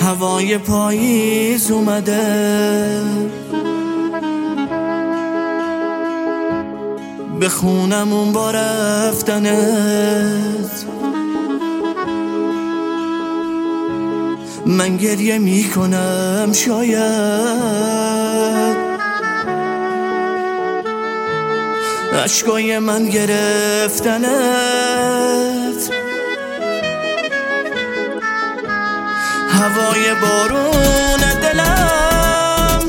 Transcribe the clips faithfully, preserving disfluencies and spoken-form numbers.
هوای پاییز اومده، به خونمون با رفتنت من گریه میکنم. شاید اشکای من گرفتنت هوای بارون دلم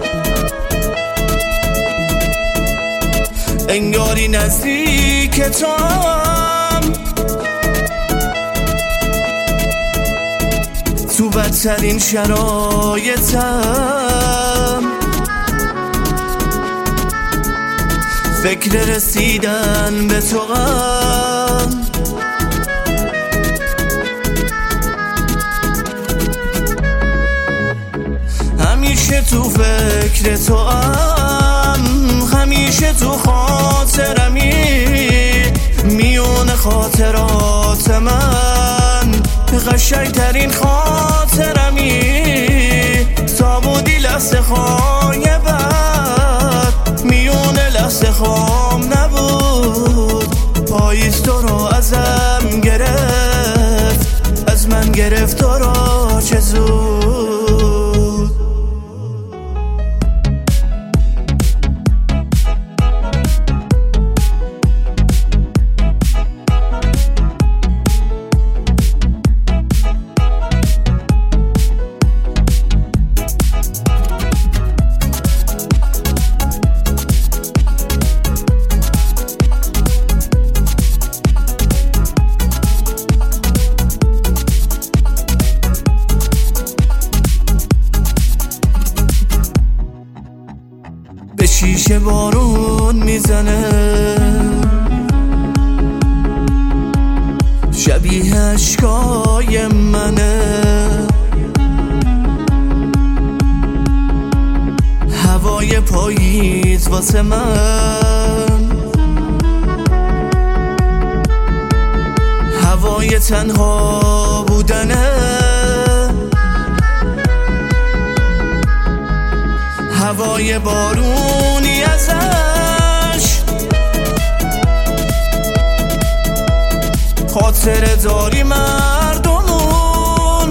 انگاری نزدیک توام، تو بدترین شرایطم فکر رسیدن به تو غم. همیشه تو فکر تو هم، همیشه تو خاطرمی، میون خاطرات من قشنگترین خاطرمی. تا بودی لحظه خایبت، میون لحظه خام نبود. پاییز تو رو ازم گرفت، از من گرفت تو رو چه زود. به شیشه بارون میزنه، شبیه اشکای منه. هوای پاییز واسه من هوای تنها بودنه، هوای بارونی ازش خاطره داری مردمون.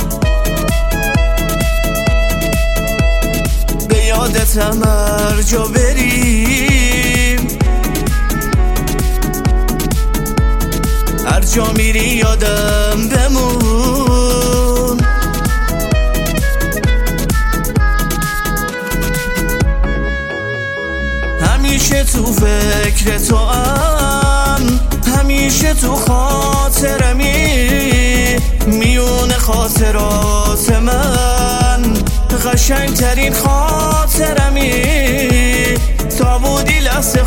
به یادتم هر جا بریم، هر جا میری یادم بمون. همیشه تو فکر تو هم، همیشه تو خاطرمی، میون خاطرات من قشنگترین خاطرمی. تا بودی لحظه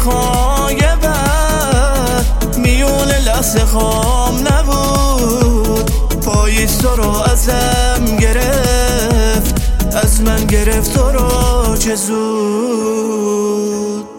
خایبت، میون لحظه خام نبود. پاییز تو رو ازم گرفت، از من گرفت تو رو چه زود.